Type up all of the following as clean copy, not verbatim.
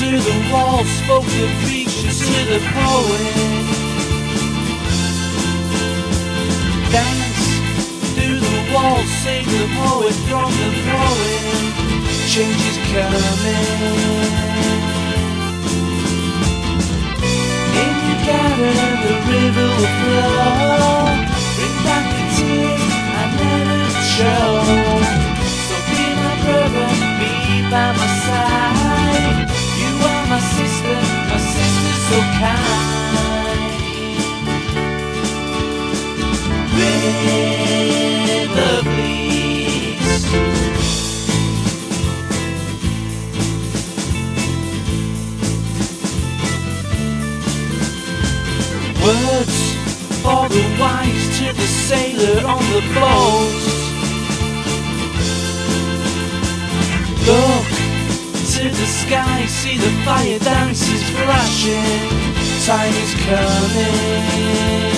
to the wall, spoke the preacher to the poet. Dance through the wall, sing the poet from the poem. Change is coming. In your garden the river will flow, bring back the tears I never showed. So be my brother, be by my side. You are my sister so kind. River bleeds. Words for the wise to the sailor on the boat. Look to the sky, see the fire dances flashing. Time is coming.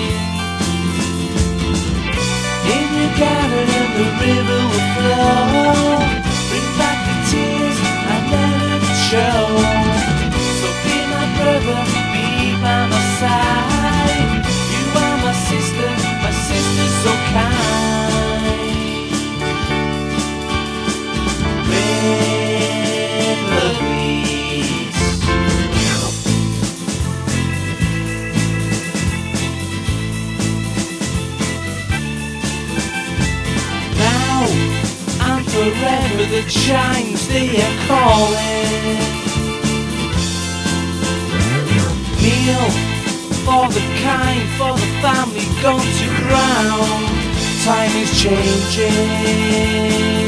In your garden the river will flow, bring back the tears I never showed. So be my brother, be by my side. You are my sister so kind. River bleeds. Now and forever the chimes they are calling. Kneel for the kind, for the family gone to ground. Time is changing.